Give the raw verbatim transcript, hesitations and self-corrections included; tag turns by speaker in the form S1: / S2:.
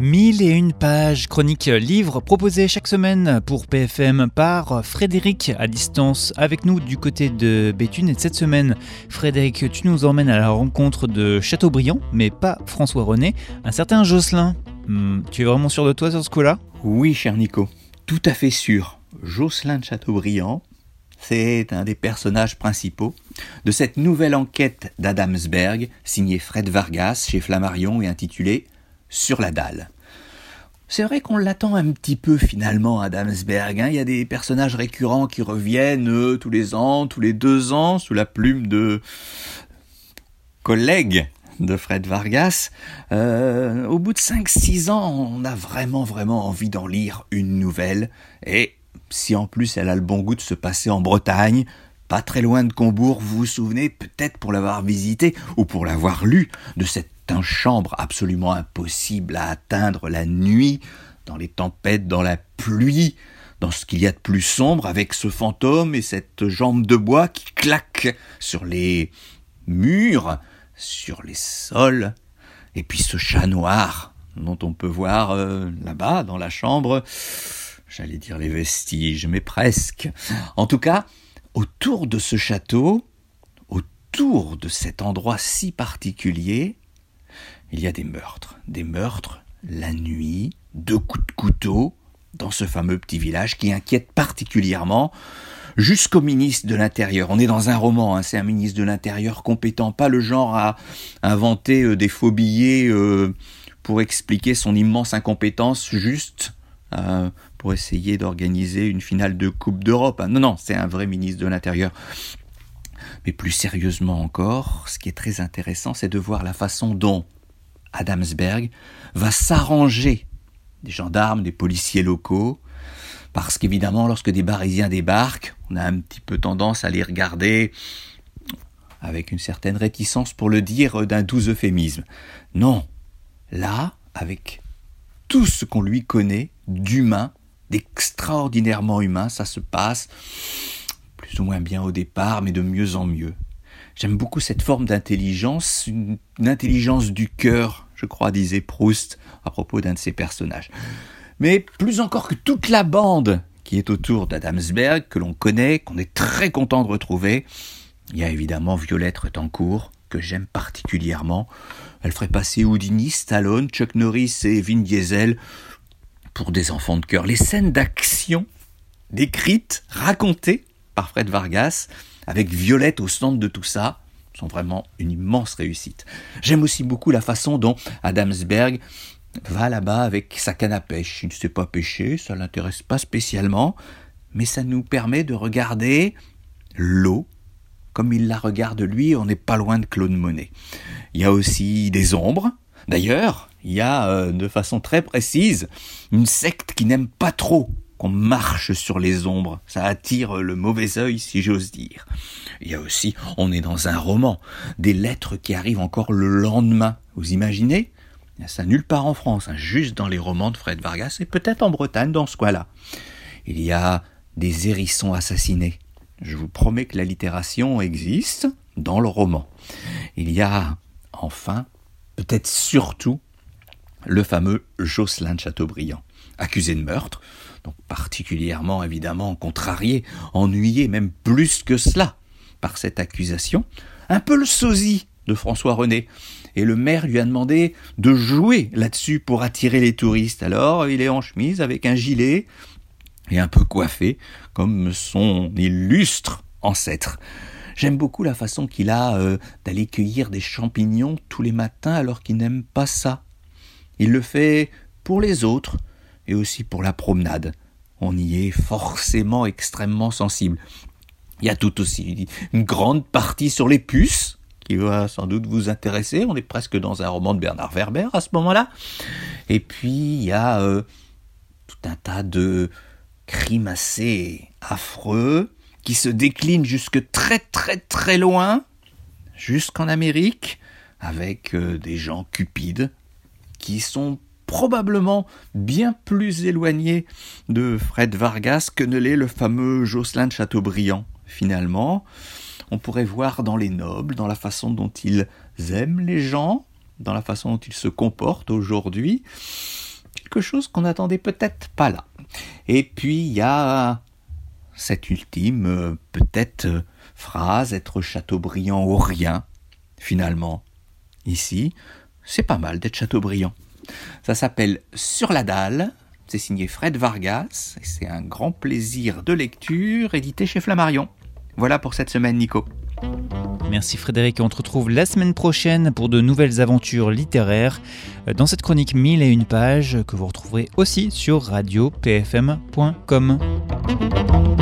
S1: Mille et une pages, chronique livre proposé chaque semaine pour P F M par Frédéric à distance avec nous du côté de Béthune. Et cette semaine, Frédéric, tu nous emmènes à la rencontre de Chateaubriand, mais pas François René, un certain Jocelyn. Hum, tu es vraiment sûr de toi sur ce coup-là ?
S2: Oui, cher Nico, tout à fait sûr. Jocelyn de Chateaubriand, c'est un des personnages principaux de cette nouvelle enquête d'Adamsberg, signée Fred Vargas chez Flammarion et intitulée « Sur la dalle ». C'est vrai qu'on l'attend un petit peu finalement, Adamsberg. Hein. Il y a des personnages récurrents qui reviennent euh, tous les ans, tous les deux ans, sous la plume de collègues de Fred Vargas. Euh, au bout de cinq six ans, on a vraiment vraiment envie d'en lire une nouvelle. Et si en plus elle a le bon goût de se passer en Bretagne, pas très loin de Combourg, vous vous souvenez peut-être pour l'avoir visité ou pour l'avoir lu, de cette chambre absolument impossible à atteindre la nuit, dans les tempêtes, dans la pluie, dans ce qu'il y a de plus sombre, avec ce fantôme et cette jambe de bois qui claque sur les murs, sur les sols, et puis ce chat noir dont on peut voir euh, là-bas dans la chambre, j'allais dire les vestiges, mais presque. En tout cas, autour de ce château, autour de cet endroit si particulier, il y a des meurtres, des meurtres la nuit, deux coups de couteau, dans ce fameux petit village qui inquiète particulièrement jusqu'au ministre de l'Intérieur. On est dans un roman, hein, c'est un ministre de l'Intérieur compétent, pas le genre à inventer euh, des faux billets euh, pour expliquer son immense incompétence juste euh, pour essayer d'organiser une finale de Coupe d'Europe. Hein. Non, non, c'est un vrai ministre de l'Intérieur. Mais plus sérieusement encore, ce qui est très intéressant, c'est de voir la façon dont Adamsberg va s'arranger des gendarmes, des policiers locaux, parce qu'évidemment, lorsque des Parisiens débarquent, on a un petit peu tendance à les regarder avec une certaine réticence, pour le dire d'un doux euphémisme. Non, là, avec tout ce qu'on lui connaît d'humain, d'extraordinairement humain, ça se passe plus ou moins bien au départ, mais de mieux en mieux. J'aime beaucoup cette forme d'intelligence, une, une intelligence du cœur, je crois, disait Proust à propos d'un de ses personnages. Mais plus encore que toute la bande qui est autour d'Adamsberg, que l'on connaît, qu'on est très content de retrouver, il y a évidemment Violette Retencourt, que j'aime particulièrement. Elle ferait passer Houdini, Stallone, Chuck Norris et Vin Diesel pour des enfants de cœur. Les scènes d'action décrites, racontées par Fred Vargas, avec Violette au centre de tout ça, sont vraiment une immense réussite. J'aime aussi beaucoup la façon dont Adamsberg va là-bas avec sa canne à pêche. Il ne sait pas pêcher, ça ne l'intéresse pas spécialement, mais ça nous permet de regarder l'eau comme il la regarde lui. On n'est pas loin de Claude Monet. Il y a aussi des ombres. D'ailleurs, il y a euh, de façon très précise une secte qui n'aime pas trop qu'on marche sur les ombres, ça attire le mauvais œil si j'ose dire. Il y a aussi, on est dans un roman, des lettres qui arrivent encore le lendemain. Vous imaginez ? Il y a ça nulle part en France, hein, juste dans les romans de Fred Vargas et peut-être en Bretagne dans ce coin-là. Il y a des hérissons assassinés. Je vous promets que l'allitération existe dans le roman. Il y a enfin, peut-être surtout, le fameux Jocelyn de Chateaubriand, accusé de meurtre, donc particulièrement évidemment contrarié, ennuyé, même plus que cela, par cette accusation, un peu le sosie de François René. Et le maire lui a demandé de jouer là-dessus pour attirer les touristes. Alors il est en chemise avec un gilet et un peu coiffé, comme son illustre ancêtre. J'aime beaucoup la façon qu'il a euh, d'aller cueillir des champignons tous les matins alors qu'il n'aime pas ça. Il le fait pour les autres, et aussi pour la promenade. On y est forcément extrêmement sensible. Il y a tout aussi une grande partie sur les puces, qui va sans doute vous intéresser. On est presque dans un roman de Bernard Werber à ce moment-là. Et puis, il y a euh, tout un tas de crimes assez affreux, qui se déclinent jusque très très très loin, jusqu'en Amérique, avec euh, des gens cupides, qui sont probablement bien plus éloigné de Fred Vargas que ne l'est le fameux Jocelyn de Chateaubriand. Finalement, on pourrait voir dans les nobles, dans la façon dont ils aiment les gens, dans la façon dont ils se comportent aujourd'hui, quelque chose qu'on n'attendait peut-être pas là. Et puis il y a cette ultime, euh, peut-être, euh, phrase, être Chateaubriand ou rien, finalement. Ici, c'est pas mal d'être Chateaubriand. Ça s'appelle Sur la dalle, c'est signé Fred Vargas, et c'est un grand plaisir de lecture, édité chez Flammarion. Voilà pour cette semaine, Nico.
S1: Merci Frédéric, on te retrouve la semaine prochaine pour de nouvelles aventures littéraires dans cette chronique mille et une pages que vous retrouverez aussi sur radio p f m point com.